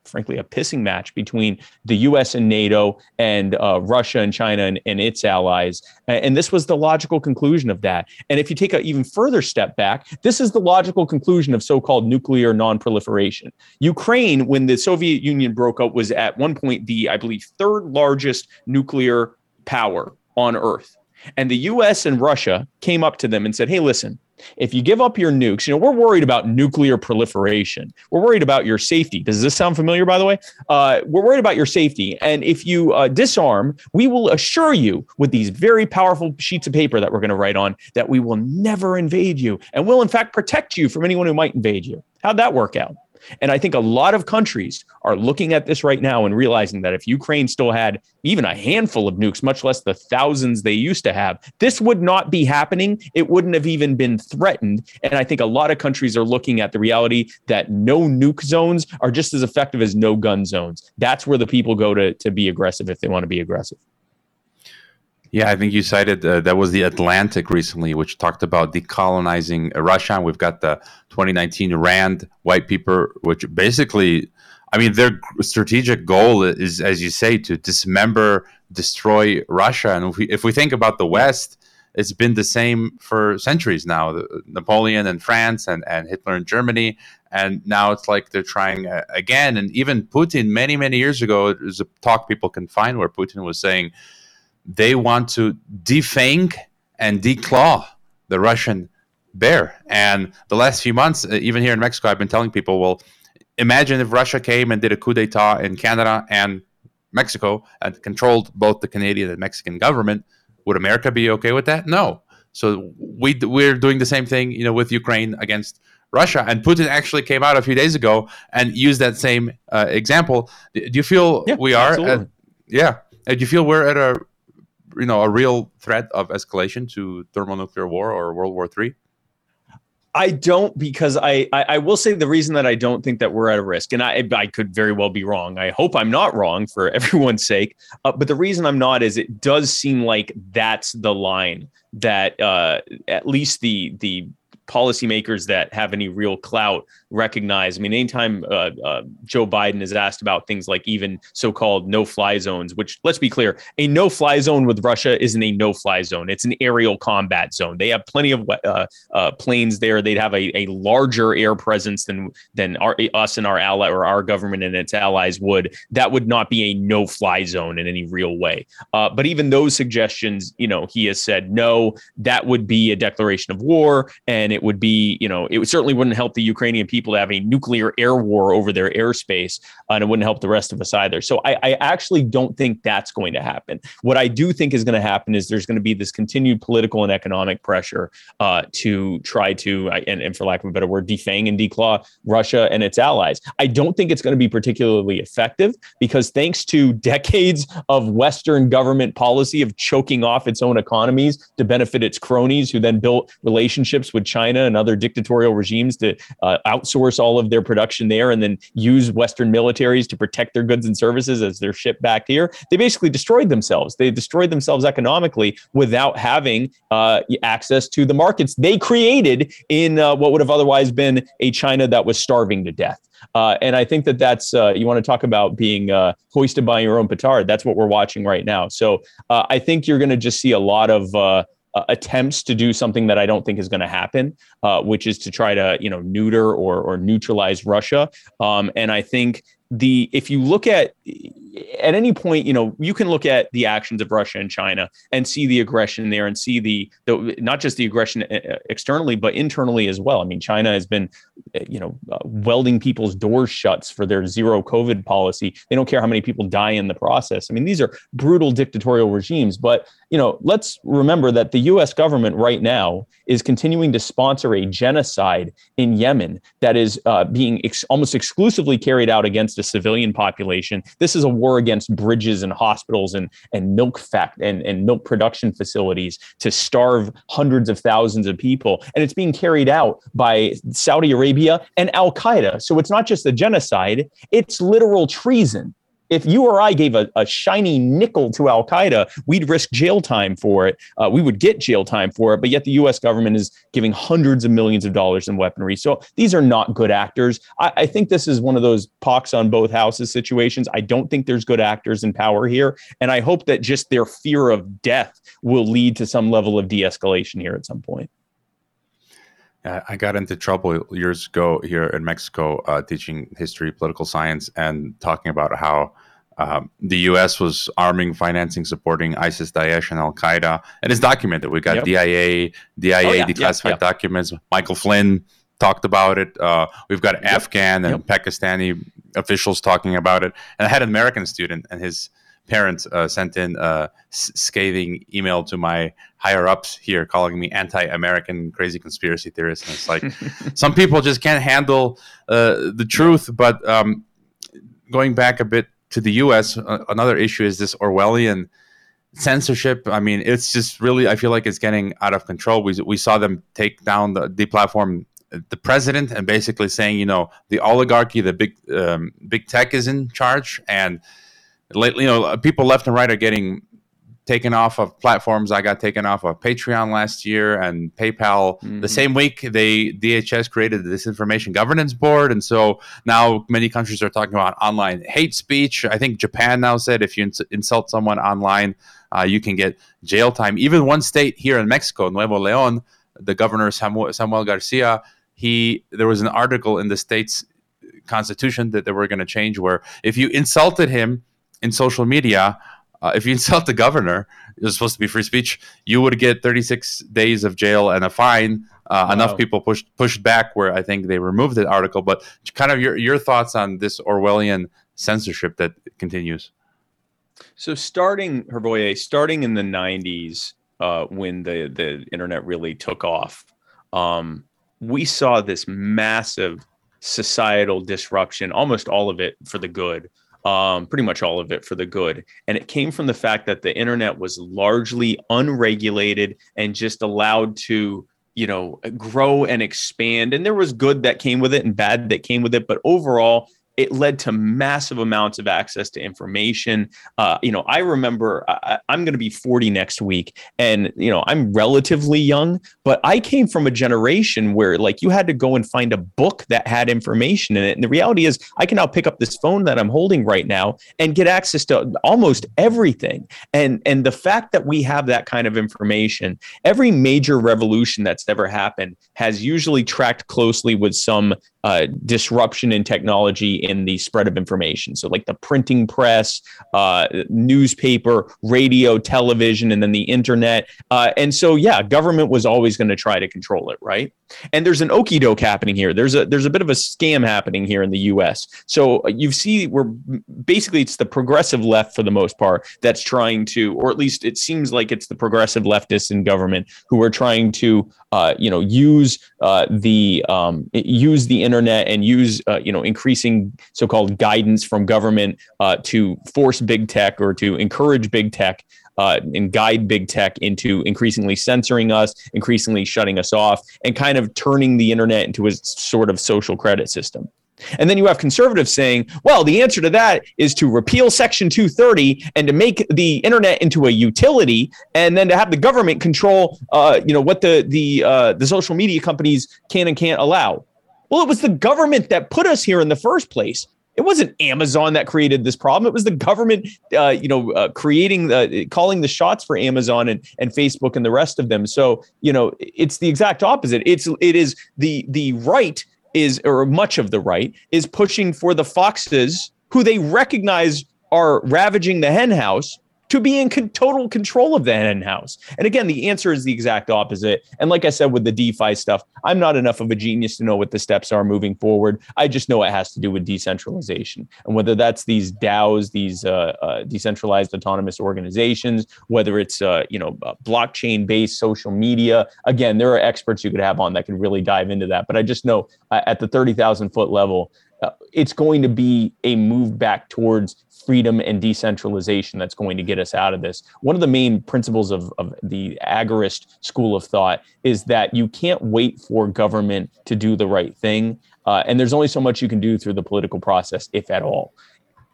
frankly, a pissing match between the U.S. and NATO and Russia and China and its allies. And this was the logical conclusion of that. And if you take an even further step back, this is the logical conclusion of so-called nuclear non-proliferation. Ukraine, when the Soviet Union broke up, was at one point the, I believe, third largest nuclear power on Earth. And the U.S. and Russia came up to them and said, hey, listen, if you give up your nukes, we're worried about nuclear proliferation. We're worried about your safety. Does this sound familiar, by the way? We're worried about your safety. And if you disarm, we will assure you with these very powerful sheets of paper that we're going to write on that we will never invade you. And will, in fact, protect you from anyone who might invade you. How'd that work out? And I think a lot of countries are looking at this right now and realizing that if Ukraine still had even a handful of nukes, much less the thousands they used to have, this would not be happening. It wouldn't have even been threatened. And I think a lot of countries are looking at the reality that no nuke zones are just as effective as no gun zones. That's where the people go to be aggressive if they want to be aggressive. Yeah, I think you cited that was the Atlantic recently, which talked about decolonizing Russia. And we've got the 2019 RAND white paper, which basically, I mean, their strategic goal is, as you say, to dismember, destroy Russia. And if we think about the West, it's been the same for centuries now. Napoleon and France and Hitler in Germany. And now it's like they're trying again. And even Putin, many, many years ago, there's a talk people can find where Putin was saying, they want to defang and declaw the Russian bear. And the last few months, even here in Mexico, I've been telling people, well, imagine if Russia came and did a coup d'etat in Canada and Mexico and controlled both the Canadian and Mexican government. Would America be okay with that? No. So we're doing the same thing, with Ukraine against Russia. And Putin actually came out a few days ago and used that same example. Do you feel we are? Do you feel we're at a real threat of escalation to thermonuclear war or World War III? I don't, because I will say the reason that I don't think that we're at a risk, and I could very well be wrong. I hope I'm not wrong for everyone's sake. But the reason I'm not is it does seem like that's the line that at least the policymakers that have any real clout recognize. I mean, anytime Joe Biden is asked about things like even so-called no-fly zones, which, let's be clear, a no-fly zone with Russia isn't a no-fly zone. It's an aerial combat zone. They have plenty of planes there. They'd have a larger air presence than us and our ally or our government and its allies would. That would not be a no-fly zone in any real way. But even those suggestions, he has said, no, that would be a declaration of war, and it would be, it certainly wouldn't help the Ukrainian people to have a nuclear air war over their airspace, and it wouldn't help the rest of us either. So I actually don't think that's going to happen. What I do think is going to happen is there's going to be this continued political and economic pressure to try to, and for lack of a better word, defang and declaw Russia and its allies. I don't think it's going to be particularly effective because thanks to decades of Western government policy of choking off its own economies to benefit its cronies, who then built relationships with China and other dictatorial regimes to outsource all of their production there and then use Western militaries to protect their goods and services as they're shipped back here. They basically destroyed themselves. They destroyed themselves economically without having access to the markets they created in what would have otherwise been a China that was starving to death. And I think that's, you want to talk about being hoisted by your own petard. That's what we're watching right now. So I think you're going to just see a lot of attempts to do something that I don't think is going to happen, which is to try to, neuter or neutralize Russia. And I think if you look at any point, you can look at the actions of Russia and China and see the aggression there and see the not just the aggression externally, but internally as well. I mean, China has been, welding people's doors shut for their zero COVID policy. They don't care how many people die in the process. I mean, these are brutal dictatorial regimes, but let's remember that the U.S. government right now is continuing to sponsor a genocide in Yemen that is being almost exclusively carried out against a civilian population. This is a war against bridges and hospitals and milk and milk production facilities to starve hundreds of thousands of people. And it's being carried out by Saudi Arabia and Al-Qaeda. So it's not just a genocide, it's literal treason. if you or I gave a shiny nickel to Al Qaeda, we'd risk jail time for it. We would get jail time for it, but yet the U.S. government is giving hundreds of millions of dollars in weaponry. So these are not good actors. I think this is one of those pox on both houses situations. I don't think there's good actors in power here, and I hope that just their fear of death will lead to some level of de-escalation here at some point. I got into trouble years ago here in Mexico teaching history, political science, and talking about how the U.S. was arming, financing, supporting ISIS, Daesh, and Al Qaeda. And it's documented. We got DIA declassified documents. Michael Flynn talked about it. We've got Afghan and Pakistani officials talking about it. And I had an American student, and his parents sent in a scathing email to my higher ups here calling me anti-American crazy conspiracy theorist. And it's like some people just can't handle the truth. But going back a bit to the U.S., another issue is this Orwellian censorship. I mean, it's just really, I feel like it's getting out of control. We saw them take down the platform the president and basically saying, the oligarchy, the big tech is in charge. And lately, people left and right are getting taken off of platforms. I got taken off of Patreon last year and PayPal. Mm-hmm. The same week, DHS created the Disinformation Governance Board. And so now many countries are talking about online hate speech. I think Japan now said if you insult someone online, you can get jail time. Even one state here in Mexico, Nuevo León, the governor Samuel Garcia, there was an article in the state's constitution that they were going to change where if you insulted him in social media, if you insult the governor, it was supposed to be free speech, you would get 36 days of jail and a fine. Wow. Enough people pushed back where I think they removed the article. But kind of your thoughts on this Orwellian censorship that continues. So starting in the 90s, when the internet really took off, we saw this massive societal disruption, almost all of it for the good. Pretty much all of it for the good. And it came from the fact that the internet was largely unregulated and just allowed to, grow and expand. And there was good that came with it and bad that came with it. But overall, it led to massive amounts of access to information. I remember I'm going to be 40 next week, and I'm relatively young, but I came from a generation where you had to go and find a book that had information in it. And the reality is I can now pick up this phone that I'm holding right now and get access to almost everything. And the fact that we have that kind of information, every major revolution that's ever happened has usually tracked closely with some disruption in technology in the spread of information. So like the printing press, newspaper, radio, television, and then the internet. And so, government was always going to try to control it, right? And there's an okie doke happening here. There's a bit of a scam happening here in the U.S. So you see, it's the progressive left for the most part that's trying to, or at least it seems like it's the progressive leftists in government who are trying to, use the internet and use increasing so-called guidance from government to force big tech or to encourage big tech and guide big tech into increasingly censoring us, increasingly shutting us off, and kind of turning the internet into a sort of social credit system. And then you have conservatives saying, well, the answer to that is to repeal Section 230 and to make the internet into a utility, and then to have the government control, what the social media companies can and can't allow. Well, it was the government that put us here in the first place. It wasn't Amazon that created this problem. It was the government, calling the shots for Amazon and Facebook and the rest of them. So, it's the exact opposite. It is the right is, or much of the right is pushing for the foxes who they recognize are ravaging the hen house to be in total control of the hen house. And again, the answer is the exact opposite. And like I said, with the DeFi stuff, I'm not enough of a genius to know what the steps are moving forward. I just know it has to do with decentralization. And whether that's these DAOs, these decentralized autonomous organizations, whether it's, blockchain-based social media, again, there are experts you could have on that can really dive into that. But I just know at the 30,000 foot level, it's going to be a move back towards freedom and decentralization that's going to get us out of this. One of the main principles of the agorist school of thought is that you can't wait for government to do the right thing. And there's only so much you can do through the political process, if at all.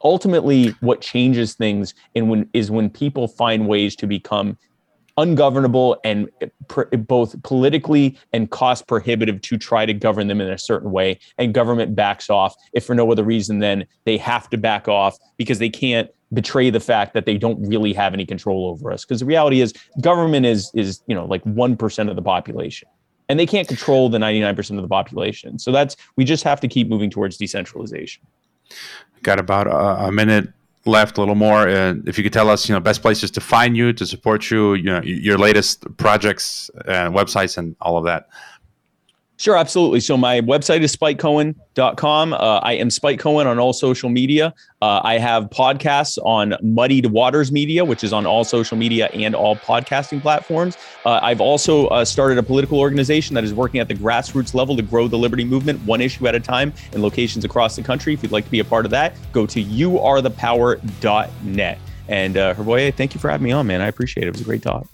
ultimately what changes things is when people find ways to become ungovernable and both politically and cost prohibitive to try to govern them in a certain way, and government backs off, if for no other reason than they have to back off because they can't betray the fact that they don't really have any control over us. Because the reality is government is like 1% of the population, and they can't control the 99% of the population. So we just have to keep moving towards decentralization. Got about a minute left, a little more. If you could tell us, best places to find you, to support you, your latest projects and websites and all of that. Sure, absolutely. So my website is spikecohen.com. I am Spike Cohen on all social media. I have podcasts on Muddied Waters Media, which is on all social media and all podcasting platforms. I've also started a political organization that is working at the grassroots level to grow the liberty movement one issue at a time in locations across the country. If you'd like to be a part of that, go to youarethepower.net. And Hrvoje, thank you for having me on, man. I appreciate it. It was a great talk.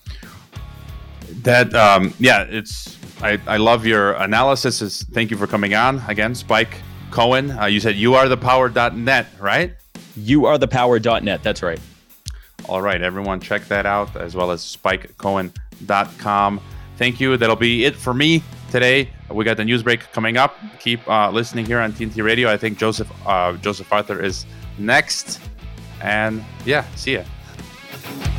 I love your analysis. Thank you for coming on again, Spike Cohen. You said youarethepower.net, right? Youarethepower.net. That's right. All right, everyone, check that out, as well as spikecohen.com. Thank you. That'll be it for me today. We got the news break coming up. Keep listening here on TNT Radio. I think Joseph Arthur is next. And yeah, see ya.